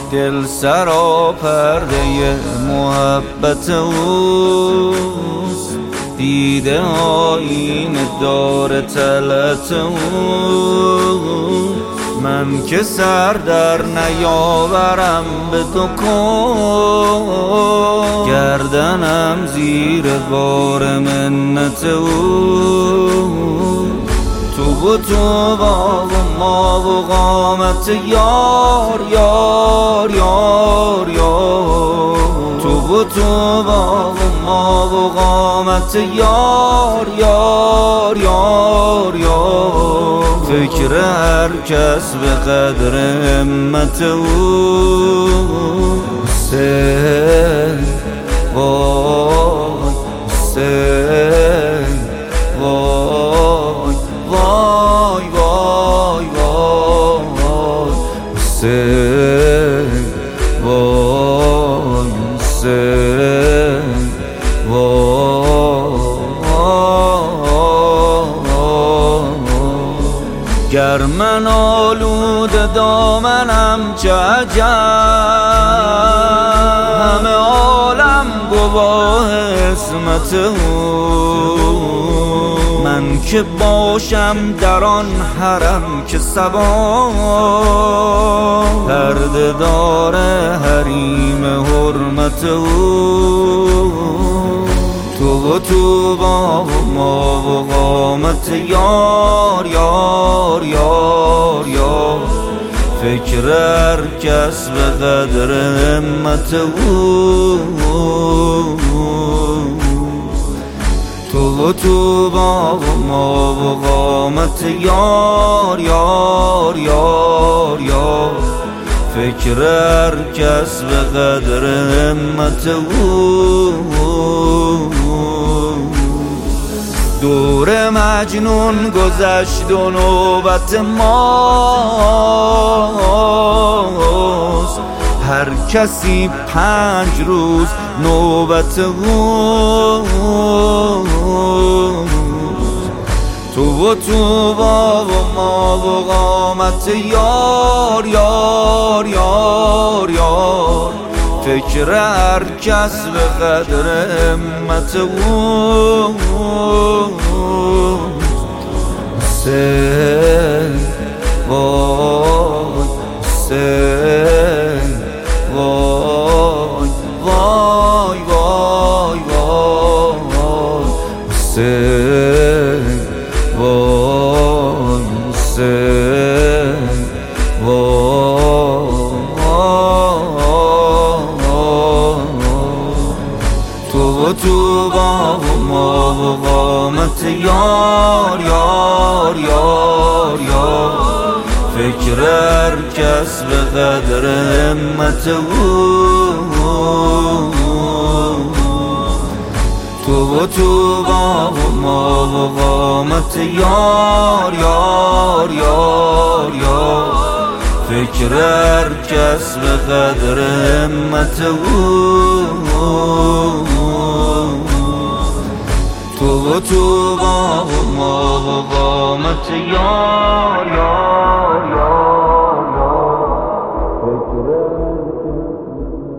دل سرا پرده محبت اوست، دیده آینه دار طلعت اوست. من که سر در نیاورم به تو کن، گردنم زیر بار منت اوست. تو و تو با ما و قامت یار یار یار یار، تو و تو با ما و قامت یار یار یار یار. فکر هر کس به قدر همت اوست. وای وای وای گر من آلوده دامنم چه عجب، همه عالم گواه عصمت او. من که باشم در آن حرم که صبا، پرده دار حریم حرمت او. تو و تو با ما و قامت یار یار یار یار. فکر هر کس به قدر همت او. تو و تو با ما و قامت یار یار یار یار. فکر هر کس به قدر همت او. دور مجنون گذشت و نوبت ماست، هر کسی 5 روز نوبت اوست. تو و تو با ما و قامت یار یار یار یار. فکر هر کس به قدر همت او. وای وای وای تو و تو با ما و قامت یار یار یار یار. فکر هر کس به قدر همت او. تو و تو با ما و قامت یار یار یار یار. فکر هر کس به قدر همت او. تو و تو با ما و قامت یار یار یار یار. فکر هر کس